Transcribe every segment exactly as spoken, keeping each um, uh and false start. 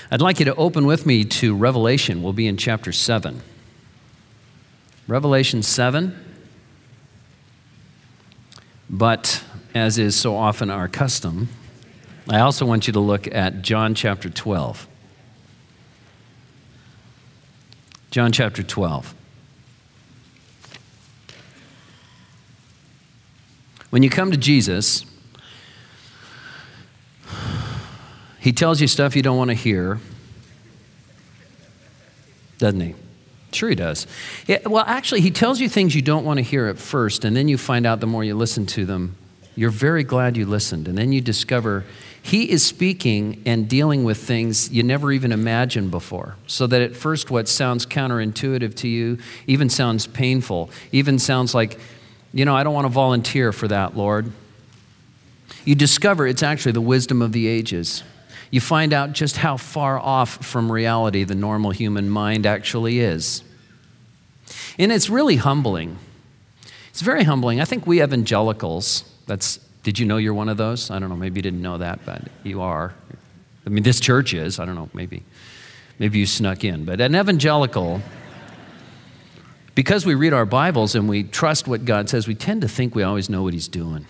I'd like you to open with me to Revelation. We'll be in chapter seven. Revelation seven. But as is so often our custom, I also want you to look at John chapter twelve. John chapter twelve. When you come to Jesus, he tells you stuff you don't want to hear, doesn't he? Sure he does. Yeah, well, actually, he tells you things you don't want to hear at first, and then you find out the more you listen to them, you're very glad you listened. And then you discover he is speaking and dealing with things you never even imagined before. So that at first what sounds counterintuitive to you even sounds painful, even sounds like, you know, I don't want to volunteer for that, Lord. You discover it's actually the wisdom of the ages. You find out just how far off from reality the normal human mind actually is. And it's really humbling. It's very humbling. I think we evangelicals, that's, did you know you're one of those? I don't know, maybe you didn't know that, but you are. I mean, this church is, I don't know, maybe, maybe you snuck in. But an evangelical, because we read our Bibles and we trust what God says, we tend to think we always know what he's doing.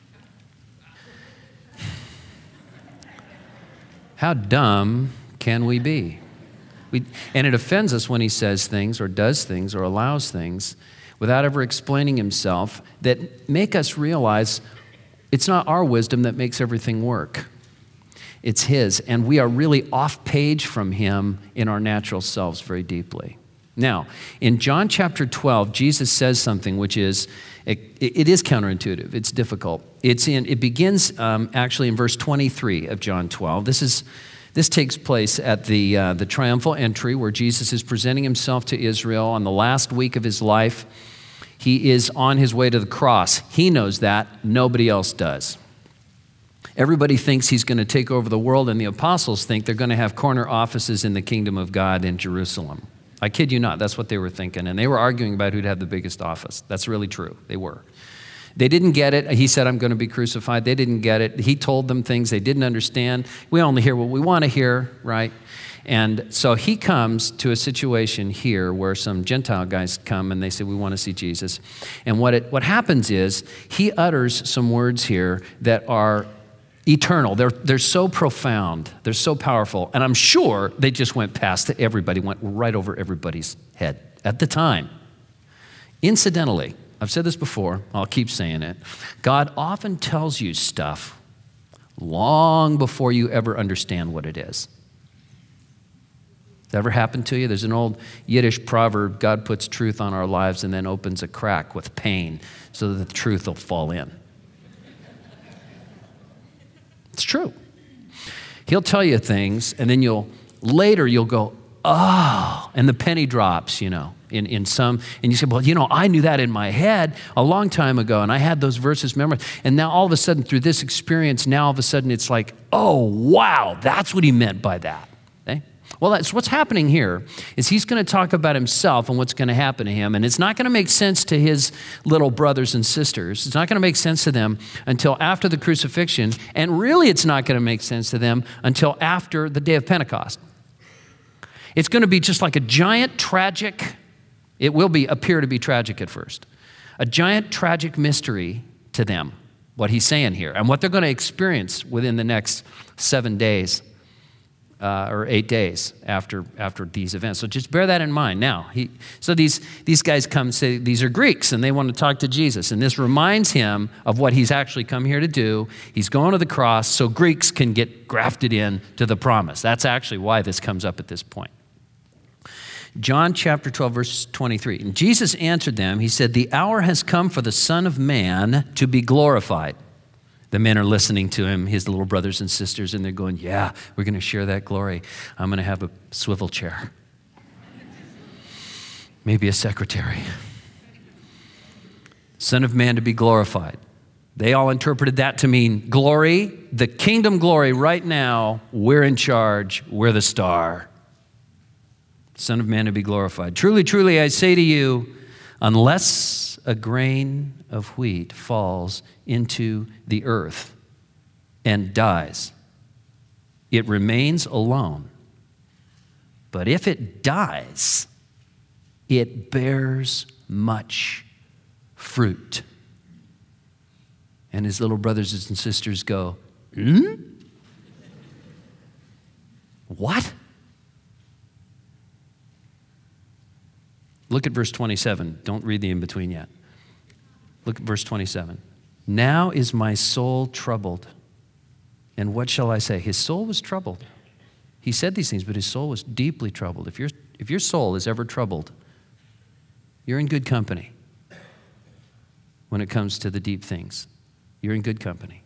How dumb can we be? We, and it offends us when he says things or does things or allows things without ever explaining himself that make us realize it's not our wisdom that makes everything work. It's his, and we are really off page from him in our natural selves very deeply. Now, in John chapter twelve, Jesus says something which is, it, it is counterintuitive. It's difficult. It's in. It begins um, actually in verse twenty-three of John twelve. This is this takes place at the uh, the triumphal entry where Jesus is presenting himself to Israel on the last week of his life. He is on his way to the cross. He knows that. Nobody else does. Everybody thinks he's going to take over the world, and the apostles think they're going to have corner offices in the kingdom of God in Jerusalem. I kid you not, that's what they were thinking. And they were arguing about who'd have the biggest office. That's really true. They were. They didn't get it. He said, I'm going to be crucified. They didn't get it. He told them things they didn't understand. We only hear what we want to hear, right? And so he comes to a situation here where some Gentile guys come and they say, we want to see Jesus. And what it, what happens is he utters some words here that are eternal. They're, they're so profound. They're so powerful. And I'm sure they just went past everybody, went right over everybody's head at the time. Incidentally, I've said this before, I'll keep saying it. God often tells you stuff long before you ever understand what it is. Has that ever happened to you? There's an old Yiddish proverb, God puts truth on our lives and then opens a crack with pain so that the truth will fall in. It's true. He'll tell you things, and then you'll, later you'll go, oh, and the penny drops, you know, in, in some, and you say, well, you know, I knew that in my head a long time ago, and I had those verses memorized, and now all of a sudden through this experience, now all of a sudden it's like, oh, wow, that's what he meant by that. Okay? Well, that's what's happening here is he's going to talk about himself and what's going to happen to him. And it's not going to make sense to his little brothers and sisters. It's not going to make sense to them until after the crucifixion. And really, it's not going to make sense to them until after the day of Pentecost. It's going to be just like a giant tragic, it will be appear to be tragic at first, a giant tragic mystery to them, what he's saying here, and what they're going to experience within the next seven days. Uh, or eight days after after these events. So just bear that in mind. Now, he, so these, these guys come and say, these are Greeks, and they want to talk to Jesus. And this reminds him of what he's actually come here to do. He's going to the cross so Greeks can get grafted in to the promise. That's actually why this comes up at this point. John chapter twelve, verse twenty-three. And Jesus answered them. He said, the hour has come for the Son of Man to be glorified. The men are listening to him, his little brothers and sisters, and they're going, yeah, we're going to share that glory. I'm going to have a swivel chair. Maybe a secretary. Son of Man to be glorified. They all interpreted that to mean glory, the kingdom glory right now. We're in charge. We're the star. Son of Man to be glorified. Truly, truly, I say to you, unless a grain of wheat falls into the earth and dies, it remains alone. but if it dies, it bears much fruit. And his little brothers and sisters go, hmm? What? Look at verse twenty-seven. Don't read the in-between yet. Look at verse twenty-seven. Now is my soul troubled. And what shall I say? His soul was troubled. He said these things, but his soul was deeply troubled. If your, if your soul is ever troubled, you're in good company when it comes to the deep things. You're in good company.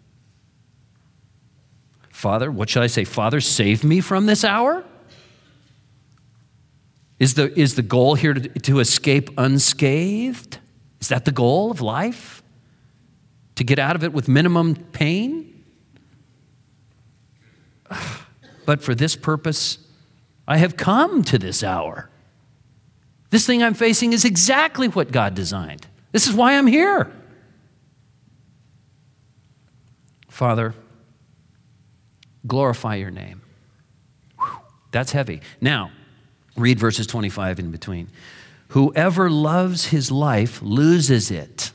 Father, what should I say? Father, save me from this hour? Is the, is the goal here to, to escape unscathed? Is that the goal of life? To get out of it with minimum pain? But for this purpose, I have come to this hour. This thing I'm facing is exactly what God designed. This is why I'm here. Father, glorify your name. Whew, that's heavy. Now, read verses twenty-five in between. Whoever loves his life loses it.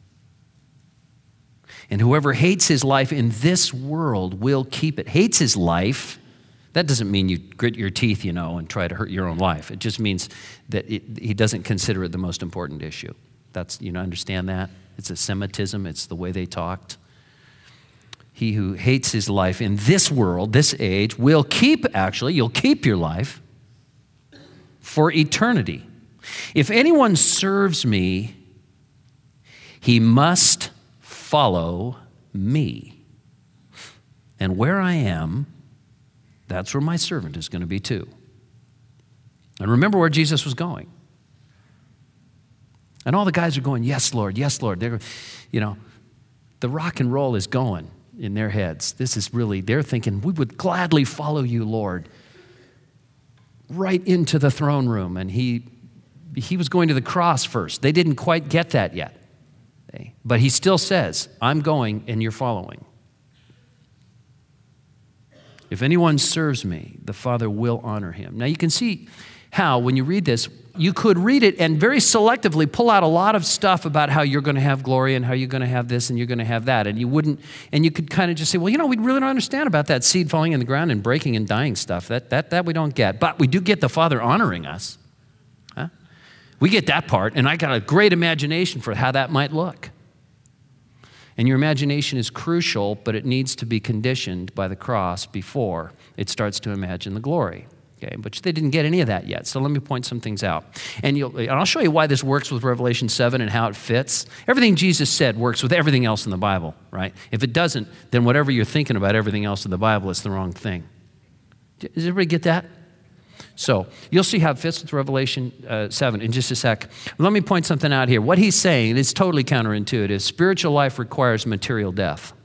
And whoever hates his life in this world will keep it. Hates his life. That doesn't mean you grit your teeth, you know, and try to hurt your own life. It just means that it, he doesn't consider it the most important issue. That's, you know, understand that? It's a Semitism. It's the way they talked. He who hates his life in this world, this age, will keep, actually, you'll keep your life for eternity. If anyone serves me, he must follow me. And where I am, that's where my servant is going to be too. And remember where Jesus was going. And all the guys are going, yes, Lord, yes, Lord. They're, you know, the rock and roll is going in their heads. This is really, they're thinking, we would gladly follow you, Lord, right into the throne room. And he, he was going to the cross first. They didn't quite get that yet. But he still says, I'm going and you're following. If anyone serves me, the Father will honor him. Now you can see how, when you read this, you could read it and very selectively pull out a lot of stuff about how you're going to have glory and how you're going to have this and you're going to have that. And you wouldn't, and you could kind of just say, well, you know, we really don't understand about that seed falling in the ground and breaking and dying stuff. That, that, that we don't get. But we do get the Father honoring us. Huh? We get that part, and I got a great imagination for how that might look. And your imagination is crucial, but it needs to be conditioned by the cross before it starts to imagine the glory. Okay, but they didn't get any of that yet. So let me point some things out. And, you'll, and I'll show you why this works with Revelation seven and how it fits. Everything Jesus said works with everything else in the Bible, right? If it doesn't, then whatever you're thinking about everything else in the Bible is the wrong thing. Does everybody get that? So you'll see how it fits with Revelation uh, seven in just a sec. Let me point something out here. What he's saying is totally counterintuitive. Spiritual life requires material death.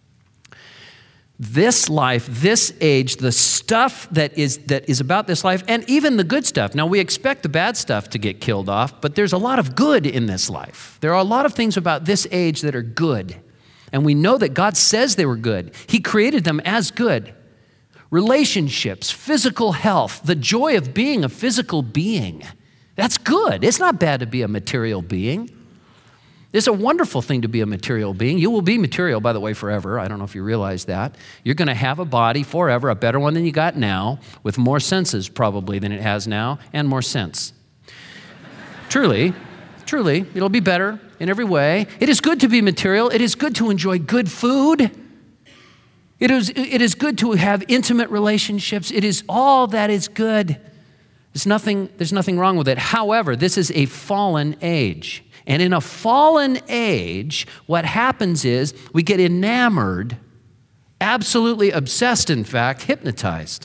This life, this age, the stuff that is that is about this life, and even the good stuff. Now, we expect the bad stuff to get killed off, but there's a lot of good in this life. There are a lot of things about this age that are good, and we know that God says they were good. He created them as good. Relationships, physical health, the joy of being a physical being. That's good. It's not bad to be a material being. It's a wonderful thing to be a material being. You will be material, by the way, forever. I don't know if you realize that. You're going to have a body forever, a better one than you got now, with more senses probably than it has now, and more sense. Truly, truly, it'll be better in every way. It is good to be material. It is good to enjoy good food. It is, it is good to have intimate relationships. It is all that is good. There's nothing, there's nothing wrong with it. However, this is a fallen age. And in a fallen age, what happens is we get enamored, absolutely obsessed, in fact, hypnotized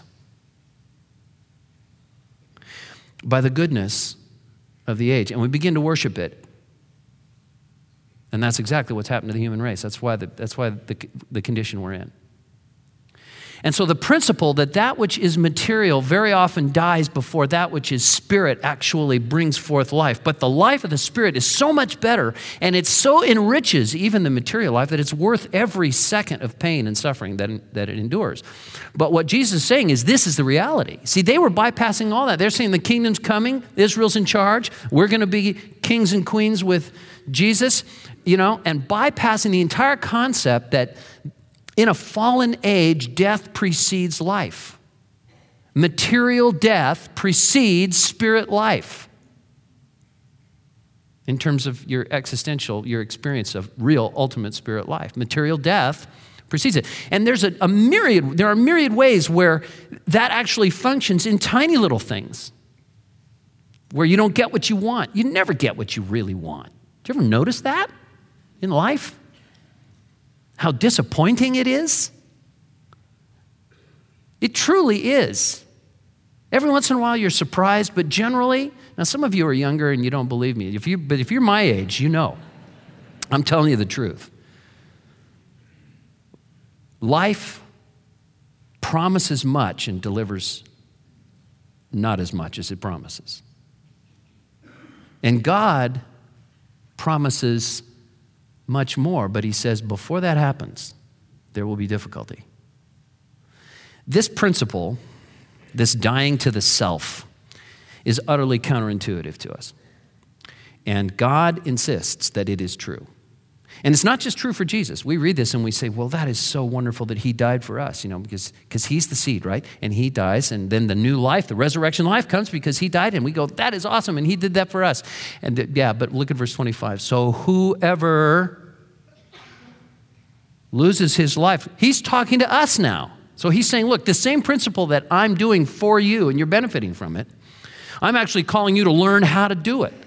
by the goodness of the age. And we begin to worship it. And that's exactly what's happened to the human race. That's why the, that's why the, the condition we're in. And so the principle that that which is material very often dies before that which is spirit actually brings forth life. But the life of the spirit is so much better, and it so enriches even the material life that it's worth every second of pain and suffering that, that it endures. But what Jesus is saying is this is the reality. See, they were bypassing all that. They're saying the kingdom's coming, Israel's in charge, we're going to be kings and queens with Jesus, you know, and bypassing the entire concept that in a fallen age, death precedes life. Material death precedes spirit life in terms of your existential, your experience of real, ultimate spirit life. Material death precedes it. And there's a, a myriad, there are myriad ways where that actually functions in tiny little things where you don't get what you want. You never get what you really want. Do you ever notice that in life? How disappointing it is? It truly is. Every once in a while you're surprised, but generally, now some of you are younger and you don't believe me. If you, but if you're my age, you know. I'm telling you the truth. Life promises much and delivers not as much as it promises. And God promises much more, but he says before that happens, there will be difficulty. This principle, this dying to the self, is utterly counterintuitive to us. And God insists that it is true. And it's not just true for Jesus. We read this and we say, well, that is so wonderful that he died for us, you know, because because he's the seed, right? And he dies, and then the new life, the resurrection life comes because he died, and we go, that is awesome, and he did that for us. And th- yeah, but look at verse twenty-five. So whoever loses his life, he's talking to us now. So he's saying, look, the same principle that I'm doing for you and you're benefiting from it, I'm actually calling you to learn how to do it.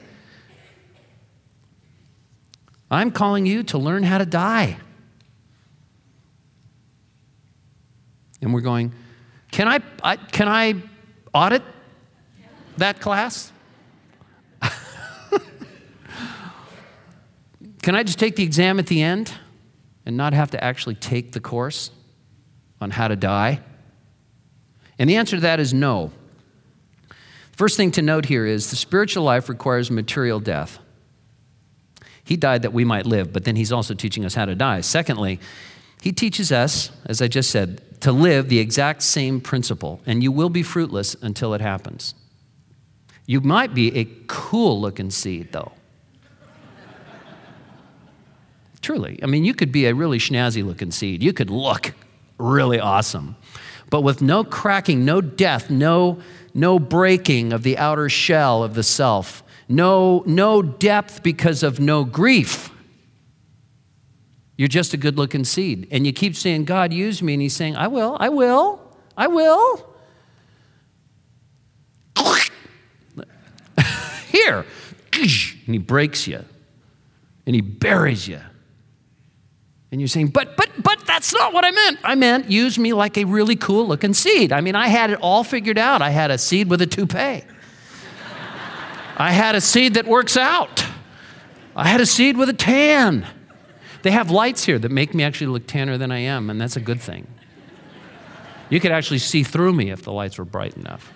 I'm calling you to learn how to die. And we're going, can I, I can I audit that class? Can I just take the exam at the end and not have to actually take the course on how to die? And the answer to that is no. First thing to note here is the spiritual life requires material death. He died that we might live, but then he's also teaching us how to die. Secondly, he teaches us, as I just said, to live the exact same principle, and you will be fruitless until it happens. You might be a cool-looking seed, though. Truly. I mean, you could be a really snazzy-looking seed. You could look really awesome. But with no cracking, no death, no, no breaking of the outer shell of the self, No, no depth because of no grief. You're just a good-looking seed. And you keep saying, God, use me. And he's saying, I will, I will, I will. Here. And he breaks you. And he buries you. And you're saying, but, but, but that's not what I meant. I meant use me like a really cool-looking seed. I mean, I had it all figured out. I had a seed with a toupee. I had a seed that works out. I had a seed with a tan. They have lights here that make me actually look tanner than I am, and that's a good thing. You could actually see through me if the lights were bright enough.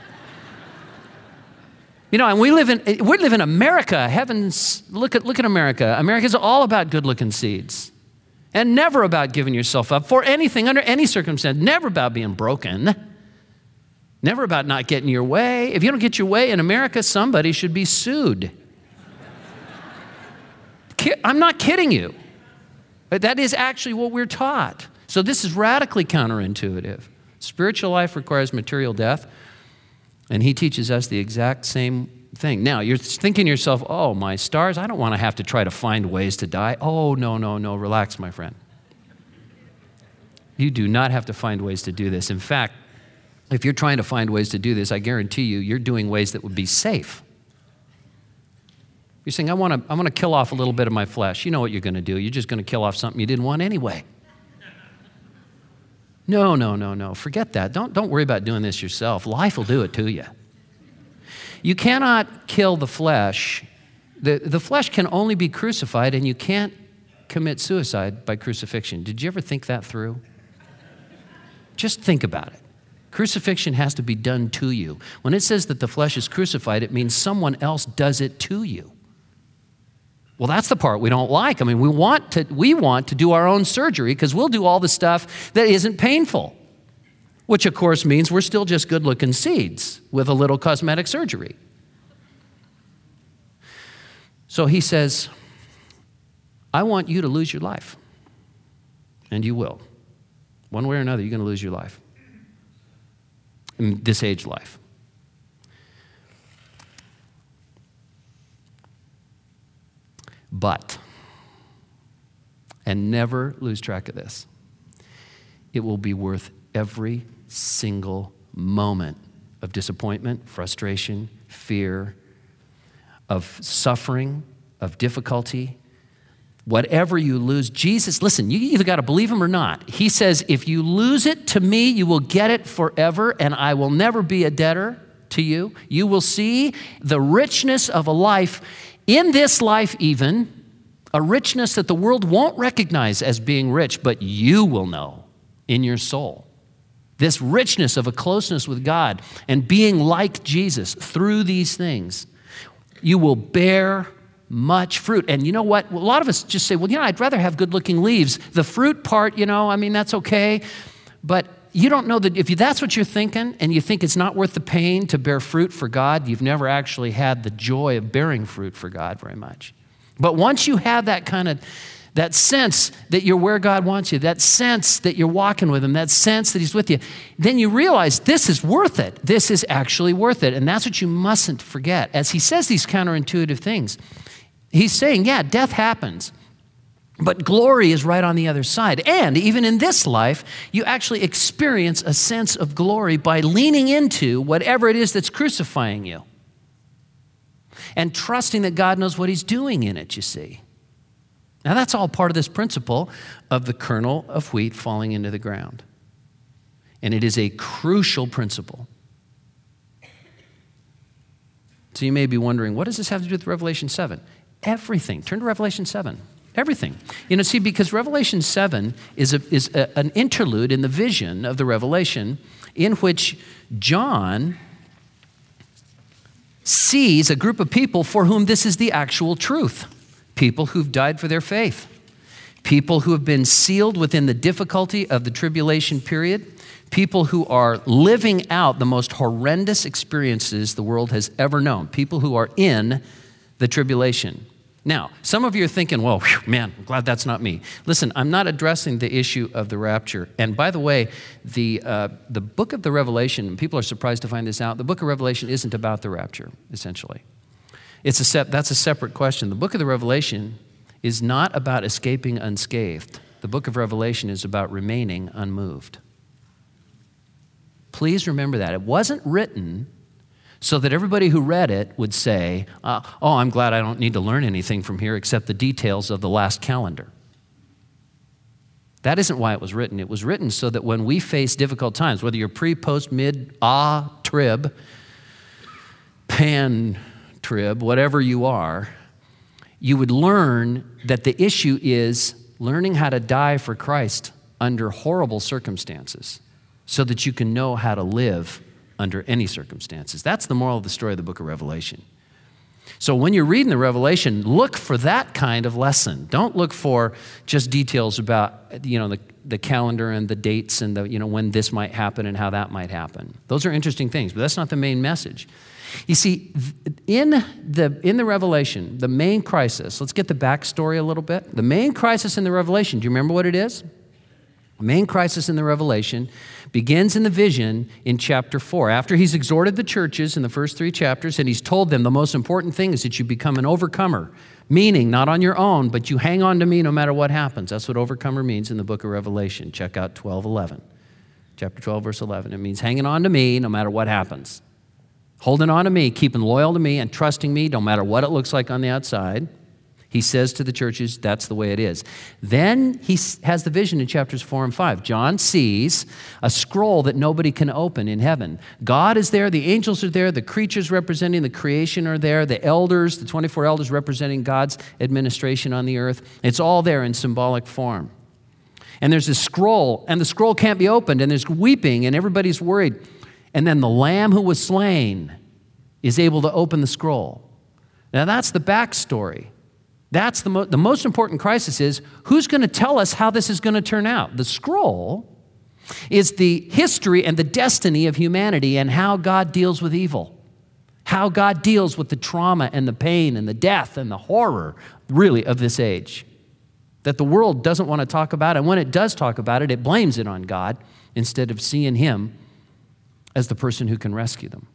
You know, and we live in we live in America. Heavens, look at look at America. America's all about good-looking seeds, and never about giving yourself up for anything under any circumstance. Never about being broken. Never about not getting your way. If you don't get your way in America, somebody should be sued. I'm not kidding you. But that is actually what we're taught. So this is radically counterintuitive. Spiritual life requires material death, and he teaches us the exact same thing. Now, you're thinking to yourself, oh, my stars, I don't want to have to try to find ways to die. Oh, no, no, no, relax, my friend. You do not have to find ways to do this. In fact, if you're trying to find ways to do this, I guarantee you, you're doing ways that would be safe. You're saying, I want to I want to kill off a little bit of my flesh. You know what you're going to do. You're just going to kill off something you didn't want anyway. No, no, no, no. Forget that. Don't, don't worry about doing this yourself. Life will do it to you. You cannot kill the flesh. The, the flesh can only be crucified, and you can't commit suicide by crucifixion. Did you ever think that through? Just think about it. Crucifixion has to be done to you. When it says that the flesh is crucified, it means someone else does it to you. Well, that's the part we don't like. I mean, we want to, we want to do our own surgery because we'll do all the stuff that isn't painful, which of course means we're still just good-looking seeds with a little cosmetic surgery. So he says, I want you to lose your life. And you will. One way or another, you're going to lose your life. In this age life. But, and never lose track of this, it will be worth every single moment of disappointment, frustration, fear, of suffering, of difficulty. Whatever you lose, Jesus, listen, you either got to believe him or not. He says, if you lose it to me, you will get it forever, and I will never be a debtor to you. You will see the richness of a life, in this life even, a richness that the world won't recognize as being rich, but you will know in your soul. This richness of a closeness with God and being like Jesus through these things. You will bear much fruit. And you know what? A lot of us just say, well, you know, I'd rather have good-looking leaves. The fruit part, you know, I mean, that's okay. But you don't know that if that's what you're thinking and you think it's not worth the pain to bear fruit for God, you've never actually had the joy of bearing fruit for God very much. But once you have that kind of, that sense that you're where God wants you, that sense that you're walking with him, that sense that he's with you, then you realize this is worth it. This is actually worth it. And that's what you mustn't forget. As he says these counterintuitive things, he's saying, yeah, death happens, but glory is right on the other side. And even in this life, you actually experience a sense of glory by leaning into whatever it is that's crucifying you and trusting that God knows what he's doing in it, you see. Now, that's all part of this principle of the kernel of wheat falling into the ground. And it is a crucial principle. So you may be wondering, what does this have to do with Revelation seven? Everything. Turn to Revelation seven. Everything. You know, see, because Revelation seven is, a, is a, an interlude in the vision of the Revelation in which John sees a group of people for whom this is the actual truth. People who've died for their faith. People who have been sealed within the difficulty of the tribulation period. People who are living out the most horrendous experiences the world has ever known. People who are in the tribulation. Now, some of you are thinking, well, whew, man, I'm glad that's not me. Listen, I'm not addressing the issue of the rapture. And by the way, the uh, the book of the Revelation, people are surprised to find this out, the book of Revelation isn't about the rapture, essentially. It's a sep- that's a separate question. The book of the Revelation is not about escaping unscathed. The book of Revelation is about remaining unmoved. Please remember that. It wasn't written so that everybody who read it would say, uh, oh, I'm glad I don't need to learn anything from here except the details of the last calendar. That isn't why it was written. It was written so that when we face difficult times, whether you're pre, post, mid, ah, trib, pan, trib, whatever you are, you would learn that the issue is learning how to die for Christ under horrible circumstances so that you can know how to live under any circumstances. That's the moral of the story of the book of Revelation. So when you're reading the Revelation, look for that kind of lesson. Don't look for just details about, you know, the, the calendar and the dates and the, you know, when this might happen and how that might happen. Those are interesting things, but that's not the main message. You see, in the, in the Revelation, the main crisis, let's get the backstory a little bit. The main crisis in the Revelation, do you remember what it is? The main crisis in the Revelation begins in the vision in chapter four. After he's exhorted the churches in the first three chapters, and he's told them the most important thing is that you become an overcomer, meaning not on your own, but you hang on to me no matter what happens. That's what overcomer means in the book of Revelation. Check out twelve eleven. Chapter twelve, verse eleven. It means hanging on to me no matter what happens. Holding on to me, keeping loyal to me, and trusting me no matter what it looks like on the outside. He says to the churches, that's the way it is. Then he has the vision in chapters four and five. John sees a scroll that nobody can open in heaven. God is there, the angels are there, the creatures representing the creation are there, the elders, the twenty-four elders representing God's administration on the earth. It's all there in symbolic form. And there's this scroll, and the scroll can't be opened, and there's weeping, and everybody's worried. And then the Lamb who was slain is able to open the scroll. Now that's the backstory. That's the, mo- the most important crisis is, who's going to tell us how this is going to turn out? The scroll is the history and the destiny of humanity and how God deals with evil, how God deals with the trauma and the pain and the death and the horror, really, of this age that the world doesn't want to talk about. And when it does talk about it, it blames it on God instead of seeing him as the person who can rescue them.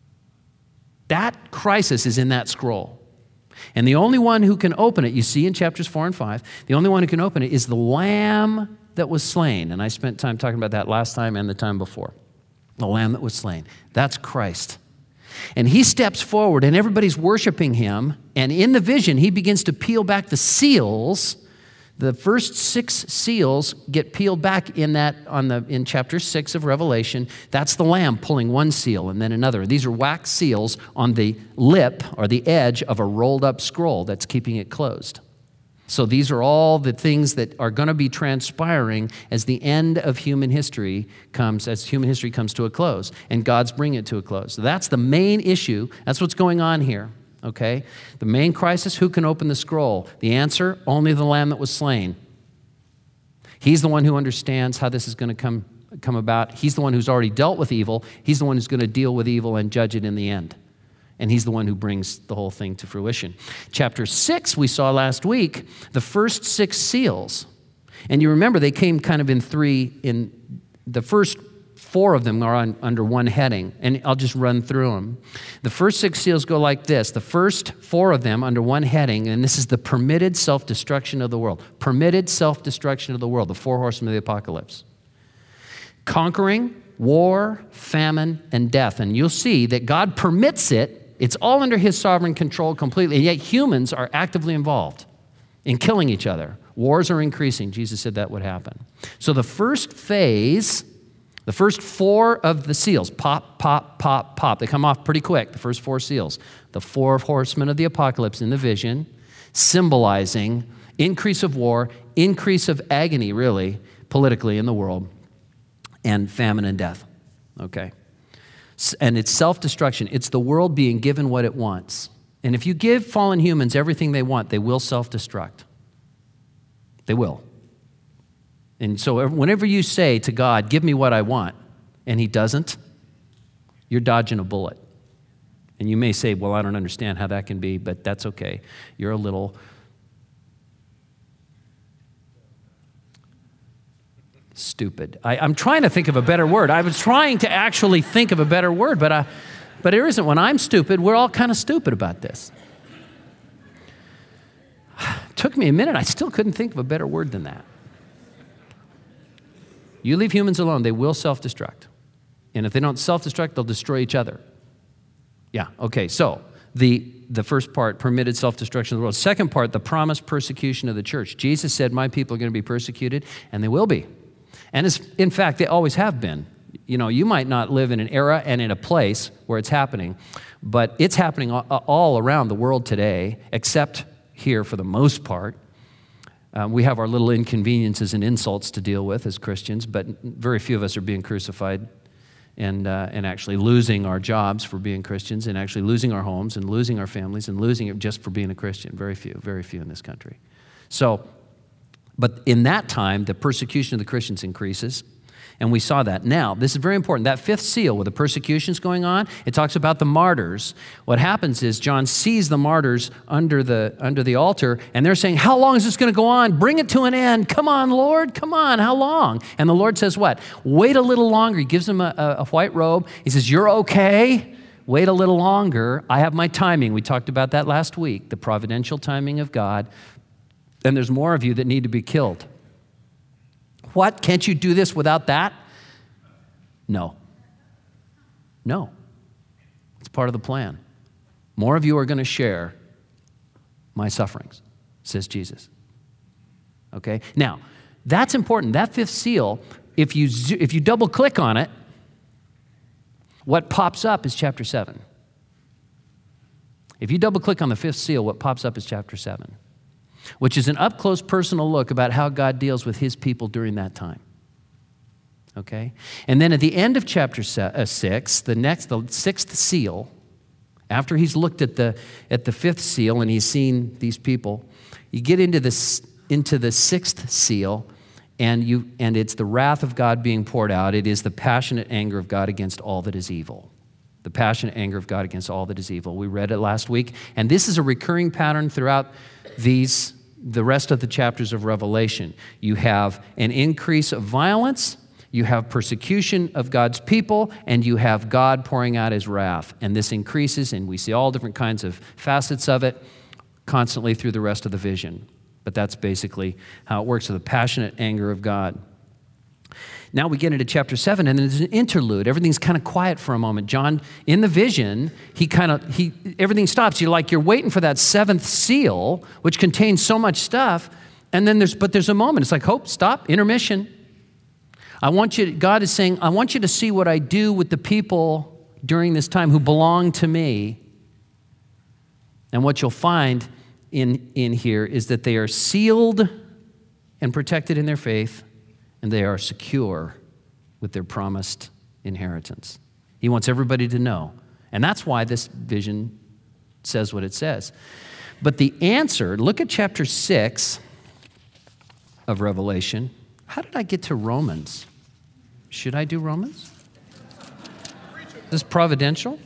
That crisis is in that scroll. And the only one who can open it, you see in chapters four and five, the only one who can open it is the Lamb that was slain. And I spent time talking about that last time and the time before. The Lamb that was slain. That's Christ. And he steps forward and everybody's worshiping him. And in the vision, he begins to peel back the seals. The first six seals get peeled back in that on the in chapter six of Revelation. That's the Lamb pulling one seal and then another. These are wax seals on the lip or the edge of a rolled up scroll that's keeping it closed. So these are all the things that are going to be transpiring as the end of human history comes, as human history comes to a close, and God's bringing it to a close. So that's the main issue. That's what's going on here. Okay? The main crisis, who can open the scroll? The answer, only the Lamb that was slain. He's the one who understands how this is going to come, come about. He's the one who's already dealt with evil. He's the one who's going to deal with evil and judge it in the end. And he's the one who brings the whole thing to fruition. Chapter six, we saw last week, the first six seals. And you remember they came kind of in three, in the first Four of them are on, under one heading, and I'll just run through them. The first six seals go like this. The first four of them under one heading, and this is the permitted self-destruction of the world. Permitted self-destruction of the world, the four horsemen of the apocalypse. Conquering, war, famine, and death. And you'll see that God permits it. It's all under his sovereign control completely, and yet humans are actively involved in killing each other. Wars are increasing. Jesus said that would happen. So the first phase... The first four of the seals, pop, pop, pop, pop. They come off pretty quick, the first four seals. The four horsemen of the apocalypse in the vision, symbolizing increase of war, increase of agony, really, politically in the world, and famine and death. Okay? And it's self-destruction. It's the world being given what it wants. And if you give fallen humans everything they want, they will self-destruct. They will. And so whenever you say to God, give me what I want, and he doesn't, you're dodging a bullet. And you may say, well, I don't understand how that can be, but that's okay. You're a little stupid. I, I'm trying to think of a better word. I was trying to actually think of a better word, but, I, but there isn't. When I'm stupid, we're all kind of stupid about this. It took me a minute. I still couldn't think of a better word than that. You leave humans alone, they will self-destruct. And if they don't self-destruct, they'll destroy each other. Yeah, okay, so the, the first part, permitted self-destruction of the world. Second part, the promised persecution of the church. Jesus said, my people are going to be persecuted, and they will be. And it's, in fact, they always have been. You know, you might not live in an era and in a place where it's happening, but it's happening all, all around the world today, except here for the most part. Um, we have our little inconveniences and insults to deal with as Christians, but very few of us are being crucified and uh, and actually losing our jobs for being Christians, and actually losing our homes and losing our families and losing it just for being a Christian. Very few, very few in this country. So, but in that time, the persecution of the Christians increases. And we saw that. Now, this is very important. That fifth seal where the persecution's going on, it talks about the martyrs. What happens is John sees the martyrs under the under the altar, and they're saying, how long is this going to go on? Bring it to an end. Come on, Lord. Come on. How long? And the Lord says what? Wait a little longer. He gives them a, a, a white robe. He says, you're okay. Wait a little longer. I have my timing. We talked about that last week, the providential timing of God. And there's more of you that need to be killed. What? Can't you do this without that? No. No. It's part of the plan. More of you are going to share my sufferings, says Jesus. Okay? Now, that's important. That fifth seal, if you if you double click on it, what pops up is chapter seven. If you double click on the fifth seal, what pops up is chapter seven. which is an up-close personal look about how God deals with his people during that time. Okay? And then at the end of chapter six, the next, the sixth seal, after he's looked at the, at the fifth seal and he's seen these people, you get into, this, into the sixth seal, and, you, and it's the wrath of God being poured out. It is the passionate anger of God against all that is evil. The passionate anger of God against all that is evil. We read it last week, and this is a recurring pattern throughout these, the rest of the chapters of Revelation. You have an increase of violence, you have persecution of God's people, and you have God pouring out his wrath. And this increases, and we see all different kinds of facets of it constantly through the rest of the vision. But that's basically how it works, with the passionate anger of God. Now we get into chapter seven, and there's an interlude. Everything's kind of quiet for a moment. John, in the vision, he kind of, he everything stops. You're like, you're waiting for that seventh seal, which contains so much stuff, and then there's, but there's a moment. It's like, hope, stop, intermission. I want you, God is saying, I want you to see what I do with the people during this time who belong to me. And what you'll find in, in here is that they are sealed and protected in their faith, and they are secure with their promised inheritance. He wants everybody to know. And that's why this vision says what it says. But the answer, look at chapter six of Revelation. How did I get to Romans? Should I do Romans? Is this providential?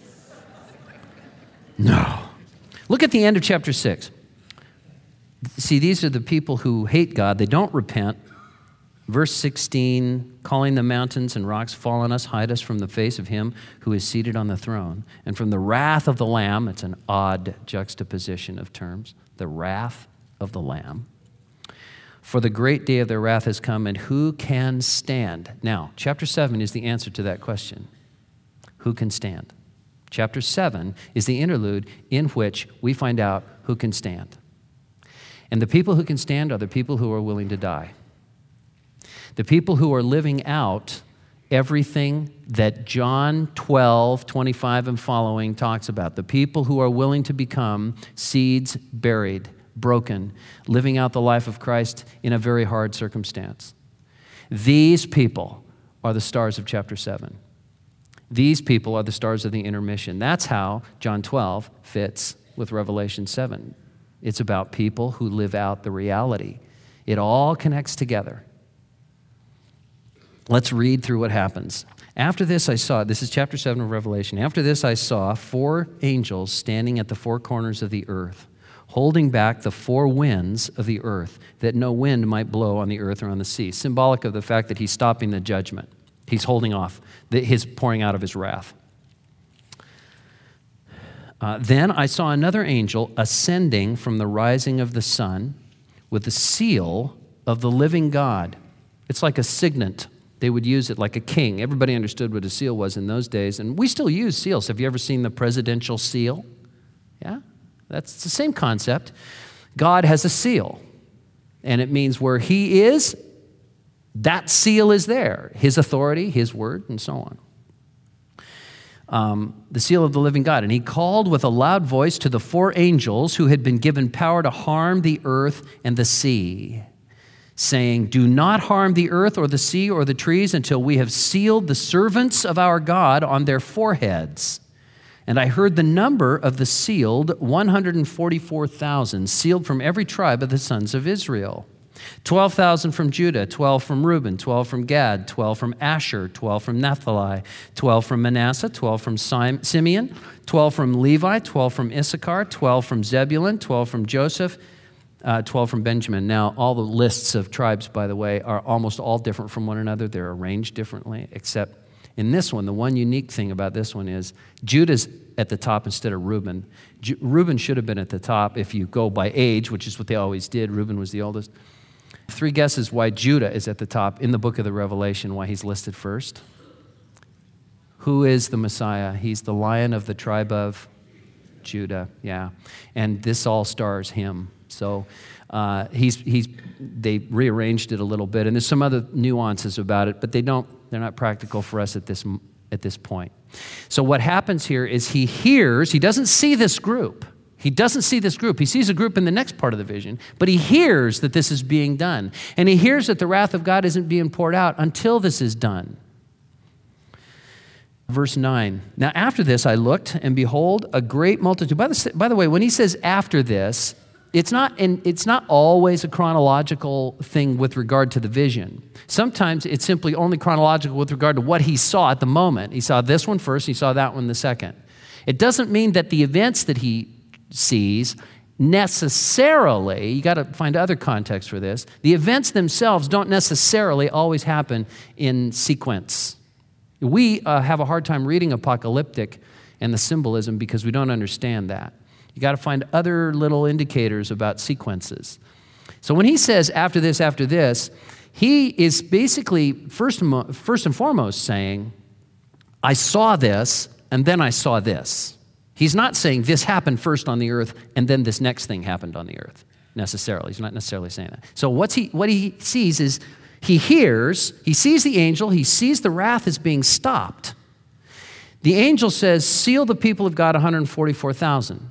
No. Look at the end of chapter six. See, these are the people who hate God. They don't repent. Verse sixteen, calling the mountains and rocks fall on us, hide us from the face of him who is seated on the throne, and from the wrath of the Lamb. It's an odd juxtaposition of terms. The wrath of the Lamb. For the great day of their wrath has come, and who can stand? Now, chapter seven is the answer to that question. Who can stand? Chapter seven is the interlude in which we find out who can stand. And the people who can stand are the people who are willing to die. The people who are living out everything that John twelve, twenty-five and following talks about. The people who are willing to become seeds buried, broken, living out the life of Christ in a very hard circumstance. These people are the stars of chapter seven. These people are the stars of the intermission. That's how John twelve fits with Revelation seven. It's about people who live out the reality. It all connects together. Let's read through what happens. After this I saw, this is chapter seven of Revelation. After this I saw four angels standing at the four corners of the earth, holding back the four winds of the earth, that no wind might blow on the earth or on the sea. Symbolic of the fact that he's stopping the judgment. He's holding off the, his pouring out of his wrath. Uh, then I saw another angel ascending from the rising of the sun with the seal of the living God. It's like a signet. They would use it like a king. Everybody understood what a seal was in those days, and we still use seals. Have you ever seen the presidential seal? Yeah, that's the same concept. God has a seal, and it means where he is, that seal is there. His authority, his word, and so on. Um, the seal of the living God. And he called with a loud voice to the four angels who had been given power to harm the earth and the sea, saying, do not harm the earth or the sea or the trees until we have sealed the servants of our God on their foreheads. And I heard the number of the sealed, one hundred forty-four thousand, sealed from every tribe of the sons of Israel. twelve thousand from Judah, twelve from Reuben, twelve from Gad, twelve from Asher, twelve from Naphtali, twelve from Manasseh, twelve from Simeon, twelve from Levi, twelve from Issachar, twelve from Zebulun, twelve from Joseph, Uh, twelve from Benjamin. Now, all the lists of tribes, by the way, are almost all different from one another. They're arranged differently, except in this one, the one unique thing about this one is Judah's at the top instead of Reuben. Ju- Reuben should have been at the top if you go by age, which is what they always did. Reuben was the oldest. Three guesses why Judah is at the top in the book of the Revelation, why he's listed first. Who is the Messiah? He's the Lion of the tribe of Judah, yeah. And this all stars him. So uh, he's he's they rearranged it a little bit, and there's some other nuances about it, but they don't they're not practical for us at this at this point. So what happens here is he hears, he doesn't see this group. He doesn't see this group. He sees a group in the next part of the vision, but he hears that this is being done. And he hears that the wrath of God isn't being poured out until this is done. Verse nine, now after this I looked, and behold, a great multitude. By the, by the way, when he says after this, it's not, in, it's not always a chronological thing with regard to the vision. Sometimes it's simply only chronological with regard to what he saw at the moment. He saw this one first, he saw that one the second. It doesn't mean that the events that he sees necessarily, you got to find other context for this, the events themselves don't necessarily always happen in sequence. We uh, have a hard time reading apocalyptic and the symbolism because we don't understand that. You got to find other little indicators about sequences. So when he says after this, after this, he is basically first, first and foremost saying, I saw this and then I saw this. He's not saying this happened first on the earth and then this next thing happened on the earth necessarily. He's not necessarily saying that. So what's he, what he sees is he hears, he sees the angel, he sees the wrath is being stopped. The angel says, seal the people of God one hundred forty-four thousand.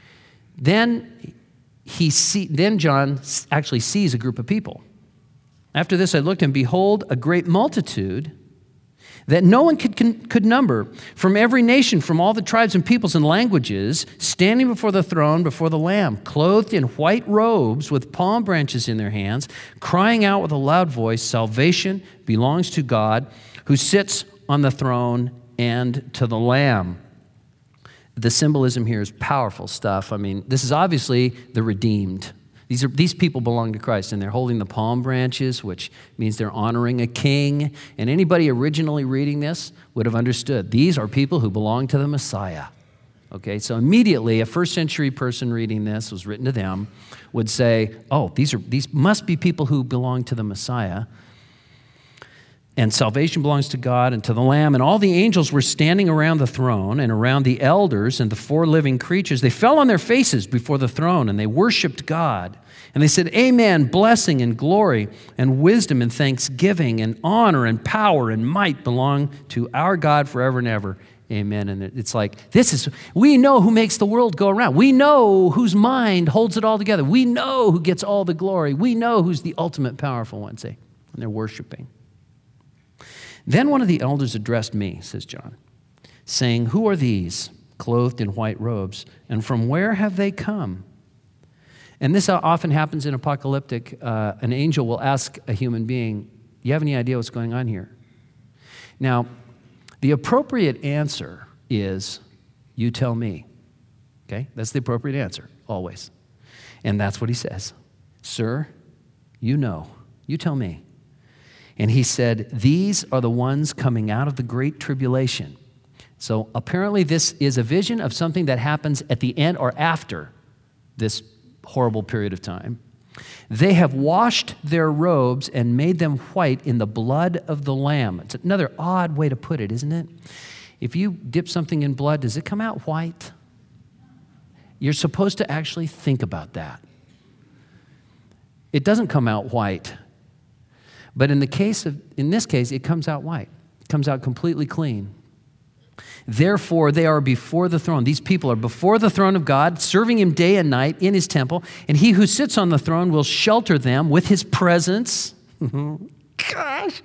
Then he see, then John actually sees a group of people. After this I looked, and behold, a great multitude that no one could, could number, from every nation, from all the tribes and peoples and languages, standing before the throne, before the Lamb, clothed in white robes with palm branches in their hands, crying out with a loud voice, salvation belongs to God who sits on the throne and to the Lamb. The symbolism here is powerful stuff. I mean, this is obviously the redeemed. These are these people belong to Christ, and they're holding the palm branches, which means they're honoring a king. And anybody originally reading this would have understood. These are people who belong to the Messiah. Okay, so immediately a first century person reading this, was written to them, would say, oh, these are these must be people who belong to the Messiah. And salvation belongs to God and to the Lamb. And all the angels were standing around the throne and around the elders and the four living creatures. They fell on their faces before the throne and they worshiped God. And they said, amen, blessing and glory and wisdom and thanksgiving and honor and power and might belong to our God forever and ever. Amen. And it's like, this is, we know who makes the world go around. We know whose mind holds it all together. We know who gets all the glory. We know who's the ultimate powerful one, see? And they're worshiping. Then one of the elders addressed me, says John, saying, who are these clothed in white robes, and from where have they come? And this often happens in apocalyptic. Uh, an angel will ask a human being, you have any idea what's going on here? Now, the appropriate answer is, you tell me. Okay? That's the appropriate answer, always. And that's what he says. Sir, you know. You tell me. And he said, these are the ones coming out of the great tribulation. So apparently this is a vision of something that happens at the end or after this horrible period of time. They have washed their robes and made them white in the blood of the Lamb. It's another odd way to put it, isn't it? If you dip something in blood, does it come out white? You're supposed to actually think about that. It doesn't come out white. But in the case of, in this case, it comes out white. It comes out completely clean. Therefore, they are before the throne. These people are before the throne of God, serving him day and night in his temple. And he who sits on the throne will shelter them with his presence. Gosh.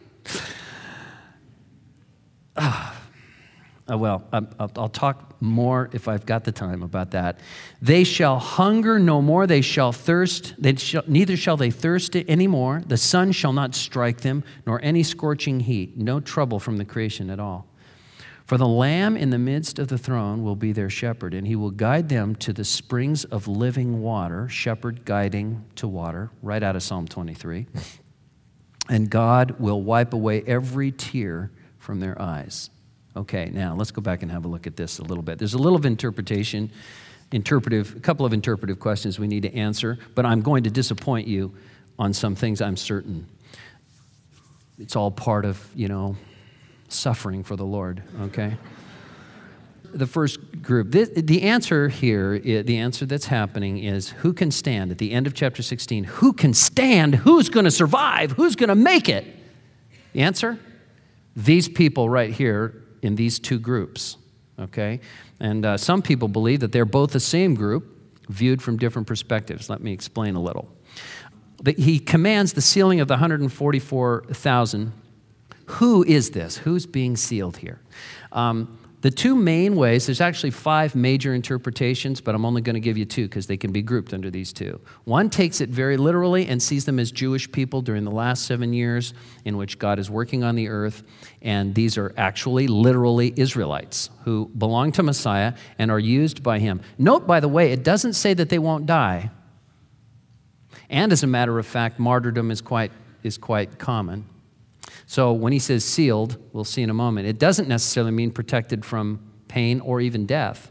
Ah. Uh, well, I'll, I'll talk more if I've got the time about that. They shall hunger no more. They shall thirst. They shall, neither shall they thirst anymore. The sun shall not strike them, nor any scorching heat. No trouble from the creation at all. For the Lamb in the midst of the throne will be their shepherd, and he will guide them to the springs of living water. Shepherd guiding to water, right out of Psalm twenty-three. And God will wipe away every tear from their eyes. Okay, now let's go back and have a look at this a little bit. There's a little of interpretation, interpretive, a couple of interpretive questions we need to answer, but I'm going to disappoint you on some things I'm certain. It's all part of, you know, suffering for the Lord, okay? The first group, the, the answer here, the answer that's happening is who can stand? At the end of chapter sixteen, who can stand? Who's going to survive? Who's going to make it? The answer? These people right here in these two groups, okay? And uh, some people believe that they're both the same group, viewed from different perspectives. Let me explain a little. He commands the sealing of the one hundred forty-four thousand. Who is this? Who's being sealed here? Um, the two main ways, there's actually five major interpretations, but I'm only going to give you two because they can be grouped under these two. One takes it very literally and sees them as Jewish people during the last seven years in which God is working on the earth, and these are actually literally Israelites who belong to Messiah and are used by him. Note, by the way, it doesn't say that they won't die. And as a matter of fact, martyrdom is quite, is quite common. So when he says sealed, we'll see in a moment, it doesn't necessarily mean protected from pain or even death.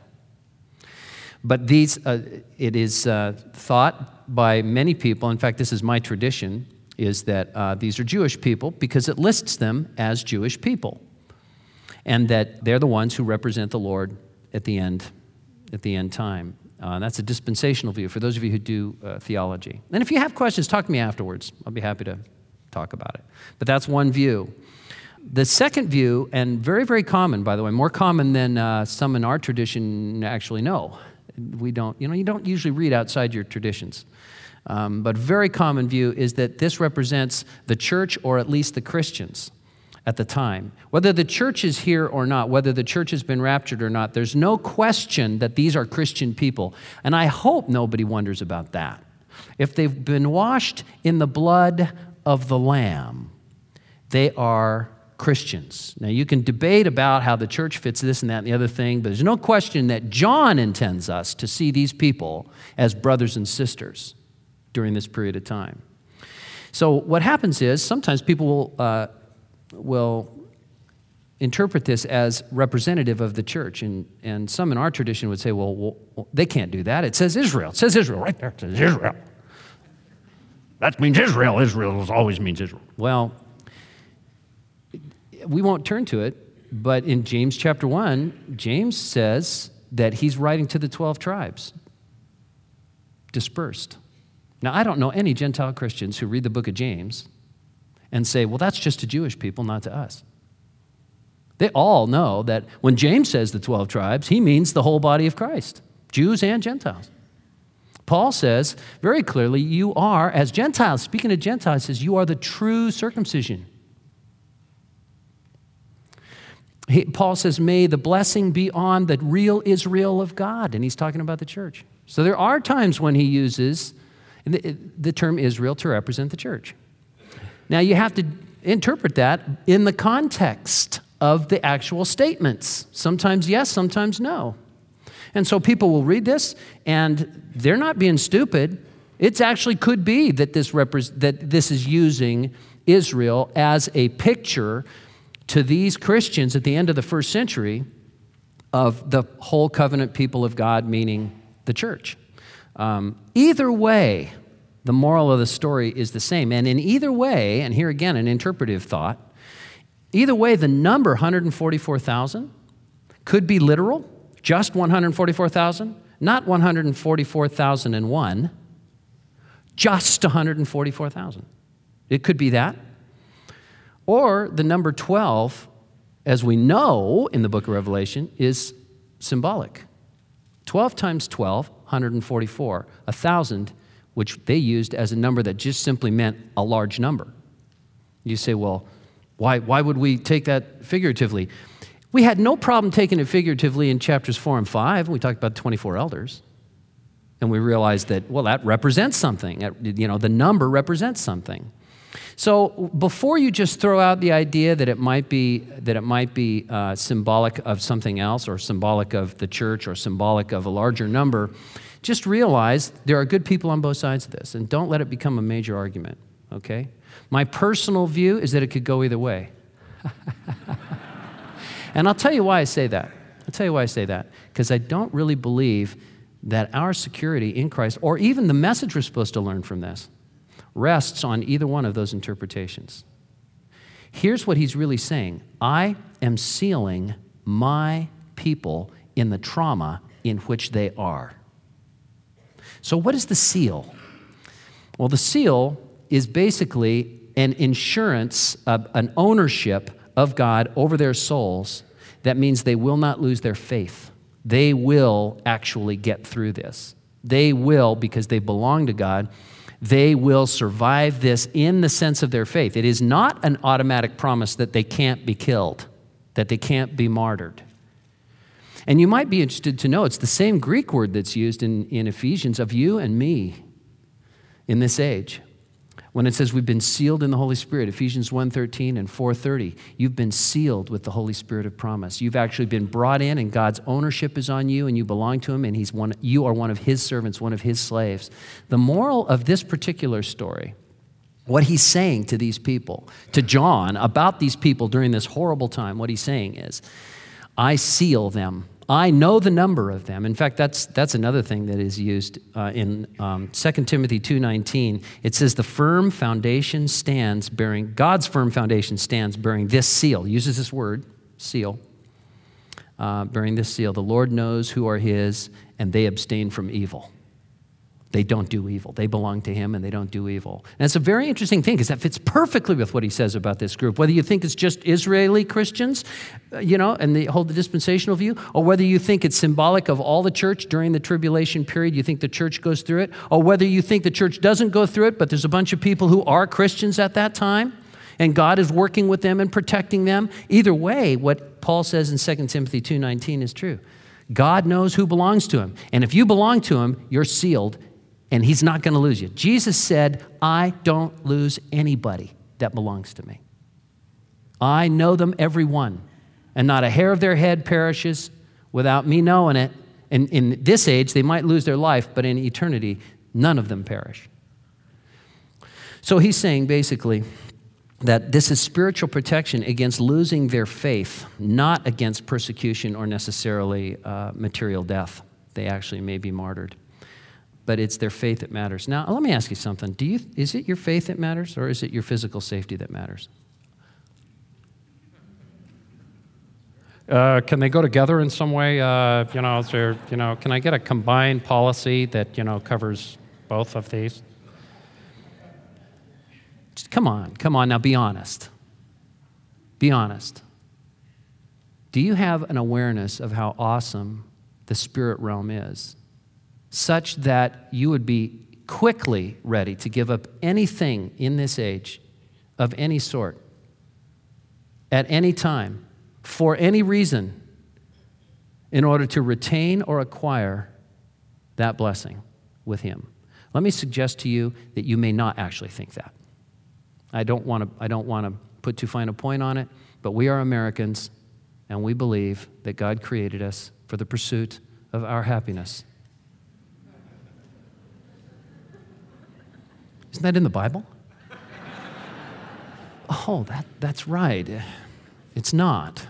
But these, uh, it is uh, thought by many people, in fact, this is my tradition, is that uh, these are Jewish people because it lists them as Jewish people, and that they're the ones who represent the Lord at the end, at the end time. Uh, that's a dispensational view for those of you who do uh, theology. And if you have questions, talk to me afterwards. I'll be happy to talk about it. But that's one view. The second view, and very, very common, by the way, more common than uh, some in our tradition actually know. We don't, you know, you don't usually read outside your traditions. Um, but very common view is that this represents the church, or at least the Christians at the time. Whether the church is here or not, whether the church has been raptured or not, there's no question that these are Christian people. And I hope nobody wonders about that. If they've been washed in the blood of the Lamb, they are Christians. Now, you can debate about how the church fits this and that and the other thing, but there's no question that John intends us to see these people as brothers and sisters during this period of time. So what happens is sometimes people will, uh, will interpret this as representative of the church, and, and some in our tradition would say, well, well, they can't do that. It says Israel. It says Israel right there. It says Israel. That means Israel. Israel always means Israel. Well, we won't turn to it, but in James chapter one, James says that he's writing to the twelve tribes, dispersed. Now, I don't know any Gentile Christians who read the book of James and say, well, that's just to Jewish people, not to us. They all know that when James says the twelve tribes, he means the whole body of Christ, Jews and Gentiles. Paul says very clearly, you are, as Gentiles, speaking of Gentiles, says you are the true circumcision. He, Paul says, may the blessing be on the real Israel of God, and he's talking about the church. So there are times when he uses the, the term Israel to represent the church. Now you have to interpret that in the context of the actual statements. Sometimes yes, sometimes no. And so people will read this, and they're not being stupid. It actually could be that this repre- that this is using Israel as a picture to these Christians at the end of the first century of the whole covenant people of God, meaning the church. Um, either way, the moral of the story is the same. And in either way, and here again, an interpretive thought, either way, the number one hundred forty-four thousand could be literal, just one hundred forty-four thousand, not one hundred forty-four thousand one, just one hundred forty-four thousand. It could be that. Or the number twelve, as we know in the book of Revelation, is symbolic. twelve times twelve, one hundred forty-four. one thousand, which they used as a number that just simply meant a large number. You say, well, why, why would we take that figuratively? We had no problem taking it figuratively in chapters four and five. We talked about twenty-four elders. And we realized that, well, that represents something. You know, the number represents something. So before you just throw out the idea that it might be that it might be uh, symbolic of something else, or symbolic of the church, or symbolic of a larger number, just realize there are good people on both sides of this, and don't let it become a major argument, okay? My personal view is that it could go either way. And I'll tell you why I say that. I'll tell you why I say that. Because I don't really believe that our security in Christ, or even the message we're supposed to learn from this, rests on either one of those interpretations. Here's what he's really saying. I am sealing my people in the trauma in which they are. So what is the seal? Well, the seal is basically an insurance, uh, an ownership of God over their souls. That means they will not lose their faith. They will actually get through this. They will, because they belong to God, they will survive this in the sense of their faith. It is not an automatic promise that they can't be killed, that they can't be martyred. And you might be interested to know it's the same Greek word that's used in, in Ephesians of you and me in this age. When it says we've been sealed in the Holy Spirit, Ephesians one thirteen and four thirty, you've been sealed with the Holy Spirit of promise. You've actually been brought in, and God's ownership is on you, and you belong to him, and he's one, you are one of his servants, one of his slaves. The moral of this particular story, what he's saying to these people, to John, about these people during this horrible time, what he's saying is, I seal them. I know the number of them. In fact, that's that's another thing that is used uh, in um, Second Timothy two nineteen. It says the firm foundation stands bearing, God's firm foundation stands bearing this seal. It uses this word, seal, uh, bearing this seal. The Lord knows who are his, and they abstain from evil. They don't do evil. They belong to him, and they don't do evil. And it's a very interesting thing because that fits perfectly with what he says about this group. Whether you think it's just Israeli Christians, uh, you know, and they hold the dispensational view, or whether you think it's symbolic of all the church during the tribulation period, you think the church goes through it, or whether you think the church doesn't go through it, but there's a bunch of people who are Christians at that time, and God is working with them and protecting them. Either way, what Paul says in Second Timothy two nineteen is true. God knows who belongs to him. And if you belong to him, you're sealed, and he's not going to lose you. Jesus said, I don't lose anybody that belongs to me. I know them every one, and not a hair of their head perishes without me knowing it. And in this age, they might lose their life, but in eternity, none of them perish. So he's saying basically that this is spiritual protection against losing their faith, not against persecution or necessarily uh, material death. They actually may be martyred. But it's their faith that matters. Now, let me ask you something. Do you, is it your faith that matters, or is it your physical safety that matters? Uh, can they go together in some way? Uh, you know, is there, you know, can I get a combined policy that, you know, covers both of these? Just come on, come on. Now, be honest. Be honest. Do you have an awareness of how awesome the spirit realm is, such that you would be quickly ready to give up anything in this age of any sort, at any time, for any reason, in order to retain or acquire that blessing with him? Let me suggest to you that you may not actually think that. I don't want to, I don't want to put too fine a point on it, but we are Americans, and we believe that God created us for the pursuit of our happiness. Isn't that in the Bible? Oh, that, that's right. It's not.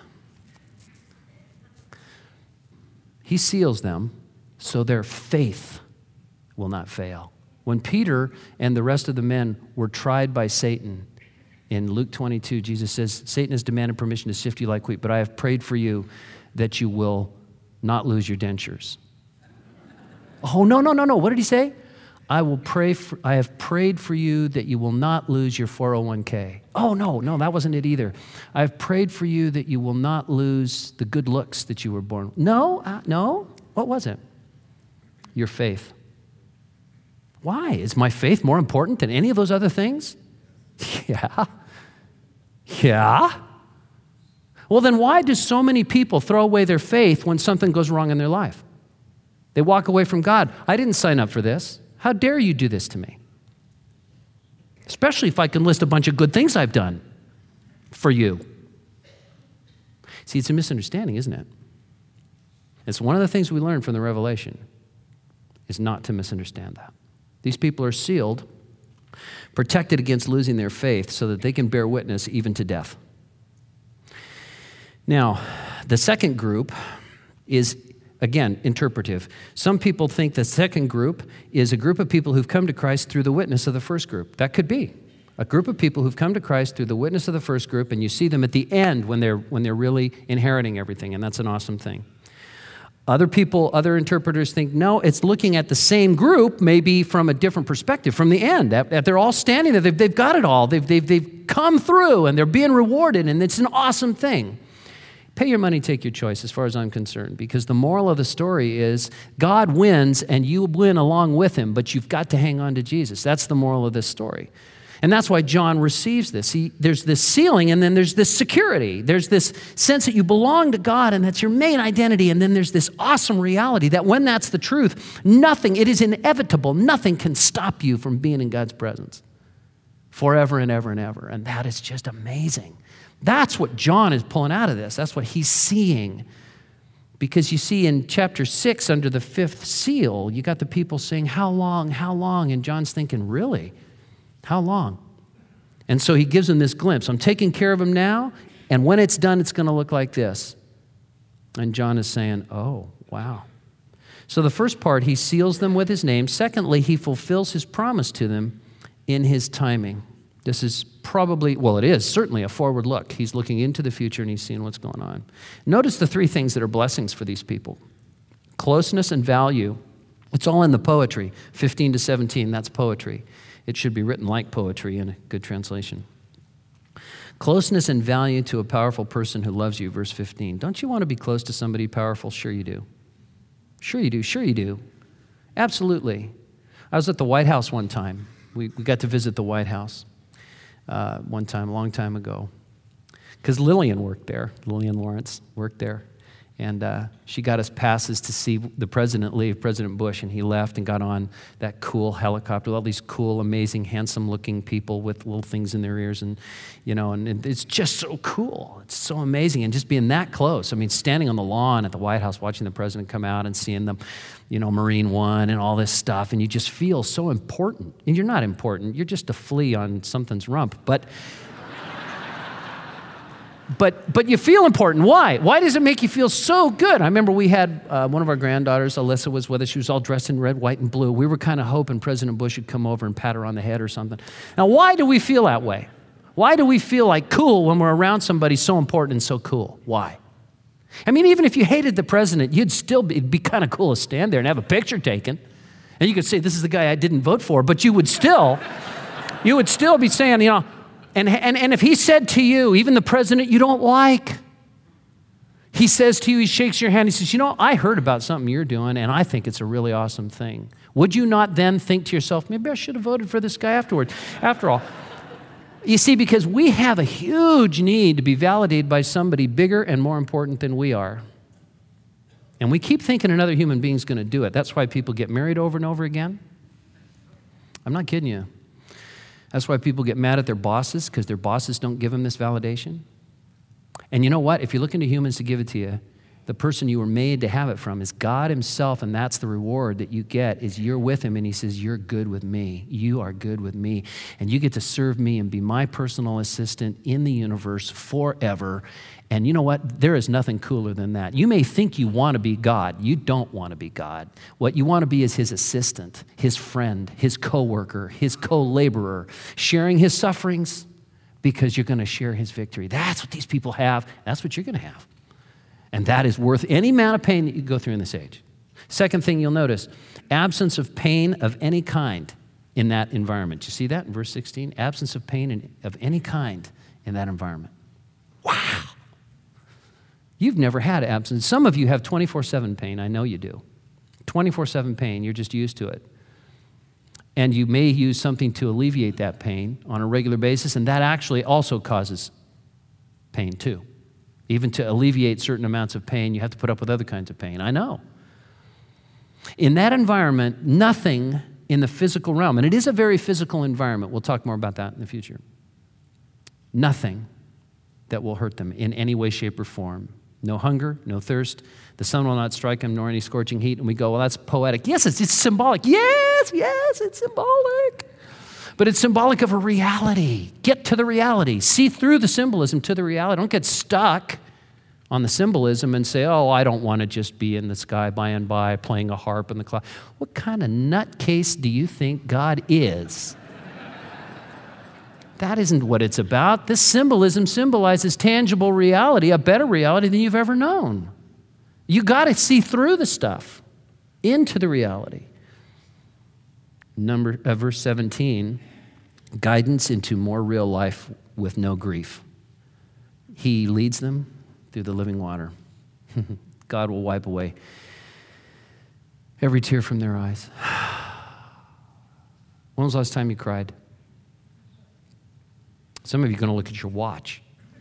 He seals them so their faith will not fail. When Peter and the rest of the men were tried by Satan, in Luke twenty-two, Jesus says, Satan has demanded permission to sift you like wheat, but I have prayed for you that you will not lose your dentures. Oh, no, no, no, no. What did he say? I will pray for, I have prayed for you that you will not lose your four oh one k. Oh, no, no, that wasn't it either. I have prayed for you that you will not lose the good looks that you were born with. No, uh, no. What was it? Your faith. Why? Is my faith more important than any of those other things? Yeah. Yeah. Well, then why do so many people throw away their faith when something goes wrong in their life? They walk away from God. I didn't sign up for this. How dare you do this to me? Especially if I can list a bunch of good things I've done for you. See, it's a misunderstanding, isn't it? It's one of the things we learn from the Revelation is not to misunderstand that. These people are sealed, protected against losing their faith so that they can bear witness even to death. Now, the second group is, again, interpretive. Some people think the second group is a group of people who've come to Christ through the witness of the first group. That could be a group of people who've come to Christ through the witness of the first group, and you see them at the end when they're when they're really inheriting everything, and that's an awesome thing. Other people, other interpreters think, no, it's looking at the same group, maybe from a different perspective, from the end. That, that they're all standing there, they've, they've got it all, they've, they've, they've come through, and they're being rewarded, and it's an awesome thing. Pay your money, take your choice, as far as I'm concerned, because the moral of the story is God wins and you win along with him, but you've got to hang on to Jesus. That's the moral of this story. And that's why John receives this. He, there's this sealing, and then there's this security. There's this sense that you belong to God, and that's your main identity. And then there's this awesome reality that when that's the truth, nothing, it is inevitable, nothing can stop you from being in God's presence forever and ever and ever. And that is just amazing. That's what John is pulling out of this. That's what he's seeing. Because you see in chapter six, under the fifth seal, you got the people saying, how long, how long? And John's thinking, really? How long? And so he gives them this glimpse. I'm taking care of him now, and when it's done, it's going to look like this. And John is saying, oh, wow. So the first part, he seals them with his name. Secondly, he fulfills his promise to them in his timing. This is probably, well, it is certainly a forward look. He's looking into the future, and he's seeing what's going on. Notice the three things that are blessings for these people. Closeness and value. It's all in the poetry. fifteen to seventeen, that's poetry. It should be written like poetry in a good translation. Closeness and value to a powerful person who loves you, verse fifteen. Don't you want to be close to somebody powerful? Sure you do. Sure you do. Sure you do. Absolutely. I was at the White House one time. We, we got to visit the White House uh, one time, a long time ago. Because Lillian worked there. Lillian Lawrence worked there. And uh, she got us passes to see the president leave, President Bush, and he left and got on that cool helicopter with all these cool, amazing, handsome-looking people with little things in their ears, and you know, and it's just so cool. It's so amazing, and just being that close. I mean, standing on the lawn at the White House, watching the president come out and seeing them, you know, Marine One and all this stuff, and you just feel so important. And you're not important. You're just a flea on something's rump, but. But but you feel important. Why? Why does it make you feel so good? I remember we had uh, one of our granddaughters, Alyssa, was with us. She was all dressed in red, white, and blue. We were kind of hoping President Bush would come over and pat her on the head or something. Now, why do we feel that way? Why do we feel like cool when we're around somebody so important and so cool? Why? I mean, even if you hated the president, you'd still be, it'd be kind of cool to stand there and have a picture taken. And you could say, this is the guy I didn't vote for, but you would still, you would still be saying, you know, And, and, and if he said to you, even the president you don't like, he says to you, he shakes your hand, he says, you know, I heard about something you're doing, and I think it's a really awesome thing. Would you not then think to yourself, maybe I should have voted for this guy afterwards? After all, you see, because we have a huge need to be validated by somebody bigger and more important than we are. And we keep thinking another human being's going to do it. That's why people get married over and over again. I'm not kidding you. That's why people get mad at their bosses, because their bosses don't give them this validation. And you know what? If you're looking to humans to give it to you, the person you were made to have it from is God himself, and that's the reward that you get, is you're with him, and he says, you're good with me. You are good with me. And you get to serve me and be my personal assistant in the universe forever. And you know what? There is nothing cooler than that. You may think you want to be God. You don't want to be God. What you want to be is his assistant, his friend, his co-worker, his co-laborer, sharing his sufferings because you're going to share his victory. That's what these people have. That's what you're going to have. And that is worth any amount of pain that you go through in this age. Second thing you'll notice, absence of pain of any kind in that environment. You see that in verse sixteen? Absence of pain in, of any kind in that environment. Wow. You've never had absence. Some of you have twenty-four seven pain. I know you do. twenty-four seven pain. You're just used to it. And you may use something to alleviate that pain on a regular basis, and that actually also causes pain too. Even to alleviate certain amounts of pain, you have to put up with other kinds of pain. I know. In that environment, nothing in the physical realm, and it is a very physical environment. We'll talk more about that in the future. Nothing that will hurt them in any way, shape, or form. No hunger, no thirst. The sun will not strike them, nor any scorching heat. And we go, well, that's poetic. Yes, it's, it's symbolic. Yes, yes, it's symbolic. But it's symbolic of a reality. Get to the reality. See through the symbolism to the reality. Don't get stuck on the symbolism and say, oh, I don't want to just be in the sky by and by playing a harp in the cloud. What kind of nutcase do you think God is? That isn't what it's about. This symbolism symbolizes tangible reality, a better reality than you've ever known. You got to see through the stuff into the reality. Number uh, verse seventeen, guidance into more real life with no grief. He leads them through the living water. God will wipe away every tear from their eyes. When was the last time you cried? Some of you are going to look at your watch.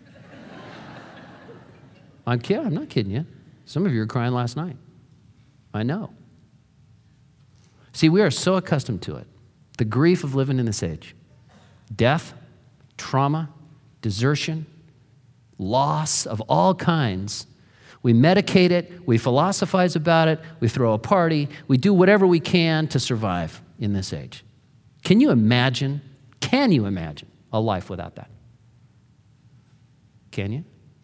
I'm kidding. I'm not kidding you. Some of you are crying last night. I know. See, we are so accustomed to it. The grief of living in this age. Death, trauma, desertion, loss of all kinds. We medicate it, we philosophize about it, we throw a party, we do whatever we can to survive in this age. Can you imagine, can you imagine a life without that? Can you?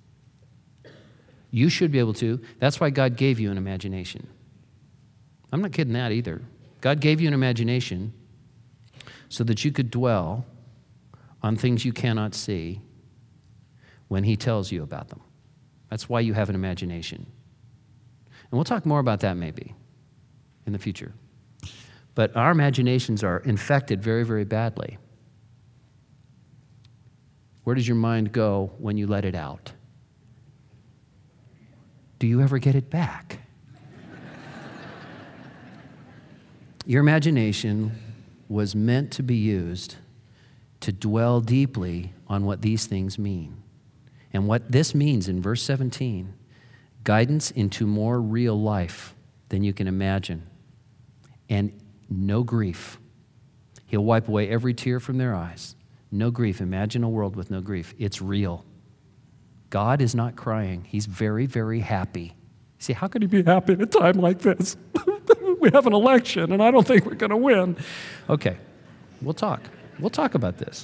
You should be able to. That's why God gave you an imagination. I'm not kidding that either. God gave you an imagination so that you could dwell on things you cannot see when he tells you about them. That's why you have an imagination. And we'll talk more about that maybe in the future. But our imaginations are infected very, very badly. Where does your mind go when you let it out? Do you ever get it back? Your imagination was meant to be used to dwell deeply on what these things mean. And what this means in verse seventeen, guidance into more real life than you can imagine, and no grief. He'll wipe away every tear from their eyes. No grief. Imagine a world with no grief. It's real. God is not crying. He's very, very happy. See, how could he be happy at a time like this? We have an election, and I don't think we're going to win. Okay, we'll talk. We'll talk about this.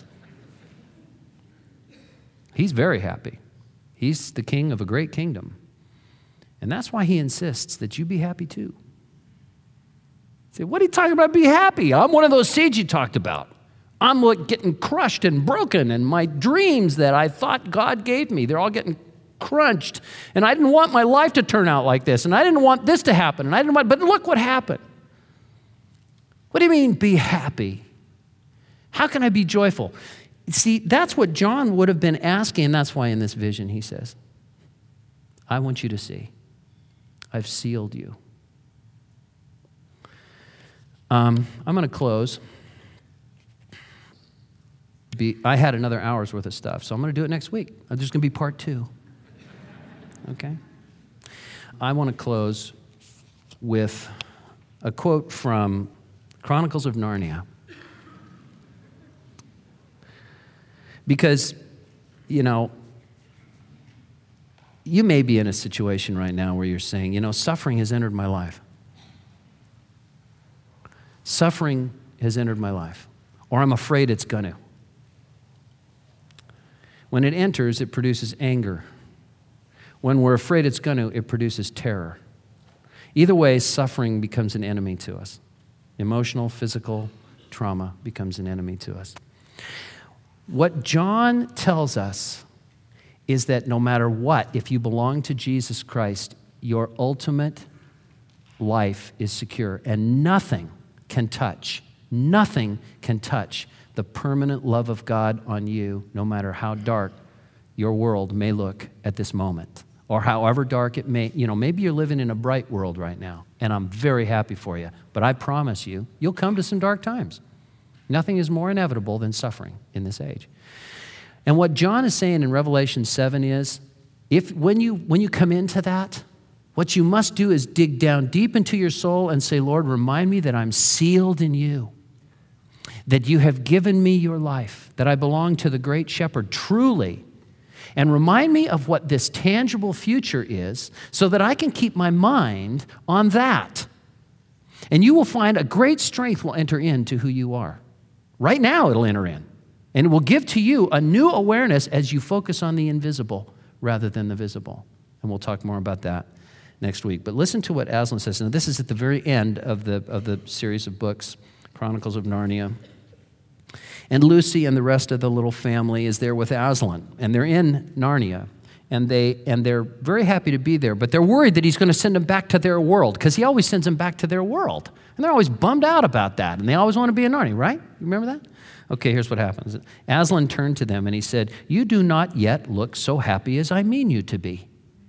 He's very happy. He's the king of a great kingdom. And that's why he insists that you be happy too. Say, what are you talking about, be happy? I'm one of those seeds you talked about. I'm like getting crushed and broken, and my dreams that I thought God gave me, they're all getting crunched. And I didn't want my life to turn out like this, and I didn't want this to happen, and I didn't want, but look what happened. What do you mean, be happy? How can I be joyful? See, that's what John would have been asking, and that's why in this vision he says, I want you to see, I've sealed you. Um, I'm going to close. Be, I had another hour's worth of stuff, so I'm going to do it next week. There's going to be part two. Okay? I want to close with a quote from Chronicles of Narnia. Because, you know, you may be in a situation right now where you're saying, you know, suffering has entered my life. Suffering has entered my life, or I'm afraid it's going to. When it enters, it produces anger. When we're afraid it's going to, it produces terror. Either way, suffering becomes an enemy to us. Emotional, physical trauma becomes an enemy to us. What John tells us is that no matter what, if you belong to Jesus Christ, your ultimate life is secure, and nothing can touch, nothing can touch the permanent love of God on you, no matter how dark your world may look at this moment, or however dark it may, you know, maybe you're living in a bright world right now, and I'm very happy for you, but I promise you, you'll come to some dark times. Nothing is more inevitable than suffering in this age. And what John is saying in Revelation seven is, if when you when you come into that, what you must do is dig down deep into your soul and say, Lord, remind me that I'm sealed in you, that you have given me your life, that I belong to the great shepherd, truly. And remind me of what this tangible future is so that I can keep my mind on that. And you will find a great strength will enter into who you are. Right now it'll enter in. And it will give to you a new awareness as you focus on the invisible rather than the visible. And we'll talk more about that next week. But listen to what Aslan says. Now, this is at the very end of the, of the series of books, Chronicles of Narnia. And Lucy and the rest of the little family is there with Aslan. And they're in Narnia. And, they, and they're very happy to be there. But they're worried that he's going to send them back to their world, because he always sends them back to their world. And they're always bummed out about that. And they always want to be in Narnia, right? You remember that? Okay, here's what happens. Aslan turned to them and he said, you do not yet look so happy as I mean you to be.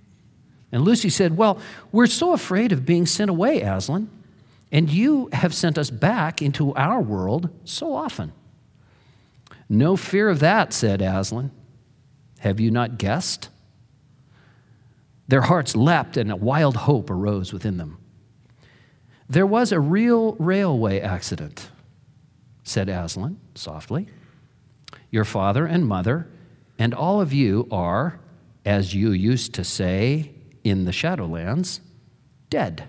And Lucy said, well, we're so afraid of being sent away, Aslan, and you have sent us back into our world so often. No fear of that, said Aslan. Have you not guessed? Their hearts leapt and a wild hope arose within them. There was a real railway accident, said Aslan softly. Your father and mother and all of you are, as you used to say in the Shadowlands, dead.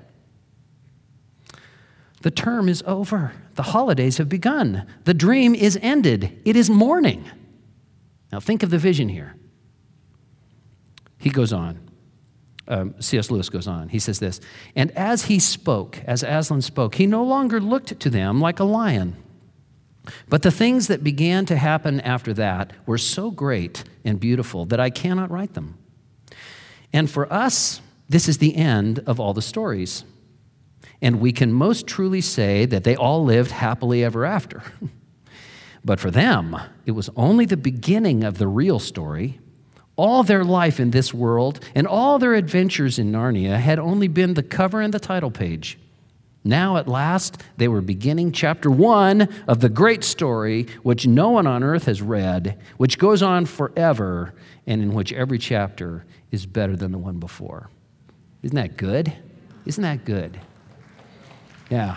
The term is over. The holidays have begun. The dream is ended. It is morning. Now think of the vision here. He goes on. Um, C S Lewis goes on. He says this, and as he spoke, as Aslan spoke, he no longer looked to them like a lion. But the things that began to happen after that were so great and beautiful that I cannot write them. And for us, this is the end of all the stories. And we can most truly say that they all lived happily ever after. But for them, it was only the beginning of the real story. All their life in this world and all their adventures in Narnia had only been the cover and the title page. Now, at last, they were beginning chapter one of the great story which no one on earth has read, which goes on forever, and in which every chapter is better than the one before. Isn't that good? Isn't that good? Yeah.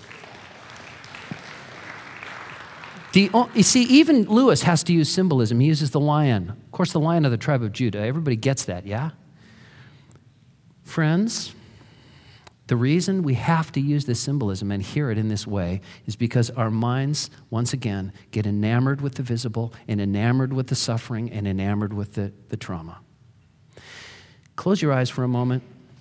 The, you see, even Lewis has to use symbolism. He uses the lion. Of course, the lion of the tribe of Judah. Everybody gets that, yeah? Friends, the reason we have to use this symbolism and hear it in this way is because our minds, once again, get enamored with the visible and enamored with the suffering and enamored with the, the trauma. Close your eyes for a moment.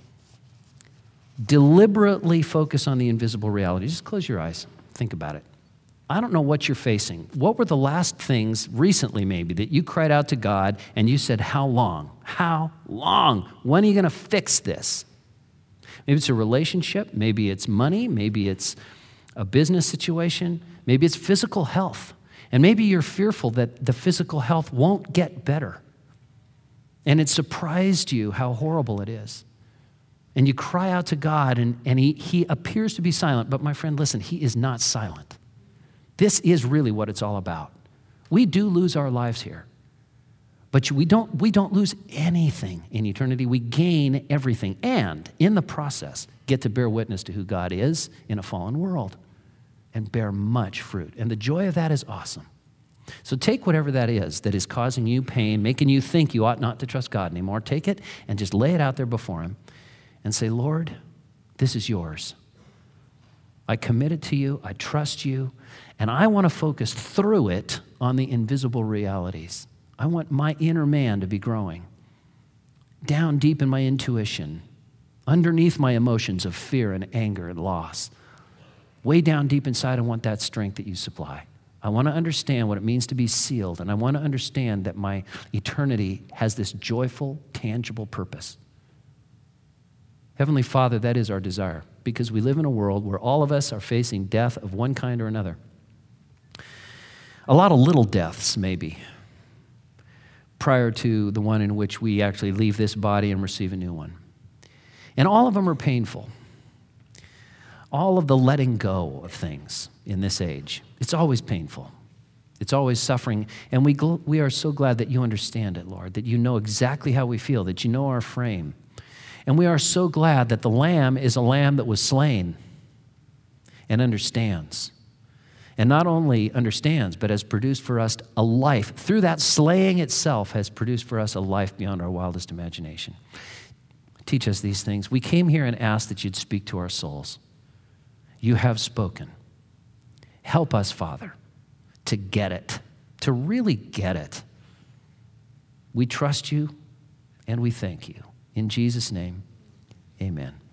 Deliberately focus on the invisible reality. Just close your eyes. Think about it. I don't know what you're facing. What were the last things recently maybe that you cried out to God and you said, how long? How long? When are you going to fix this? Maybe it's a relationship. Maybe it's money. Maybe it's a business situation. Maybe it's physical health. And maybe you're fearful that the physical health won't get better. And it surprised you how horrible it is. And you cry out to God and, and he, he appears to be silent. But my friend, listen, he is not silent. This is really what it's all about. We do lose our lives here. But we don't, we don't lose anything in eternity. We gain everything. And in the process, get to bear witness to who God is in a fallen world and bear much fruit. And the joy of that is awesome. So take whatever that is that is causing you pain, making you think you ought not to trust God anymore. Take it and just lay it out there before him and say, Lord, this is yours. I commit it to you. I trust you. And I want to focus through it on the invisible realities. I want my inner man to be growing down deep in my intuition, underneath my emotions of fear and anger and loss. Way down deep inside, I want that strength that you supply. I want to understand what it means to be sealed, and I want to understand that my eternity has this joyful, tangible purpose. Heavenly Father, that is our desire, because we live in a world where all of us are facing death of one kind or another. A lot of little deaths, maybe, prior to the one in which we actually leave this body and receive a new one. And all of them are painful. All of the letting go of things in this age, it's always painful. It's always suffering. And we, gl- we are so glad that you understand it, Lord, that you know exactly how we feel, that you know our frame. And we are so glad that the Lamb is a lamb that was slain and understands. And not only understands, but has produced for us a life. Through that slaying itself has produced for us a life beyond our wildest imagination. Teach us these things. We came here and asked that you'd speak to our souls. You have spoken. Help us, Father, to get it, to really get it. We trust you and we thank you. In Jesus' name, amen.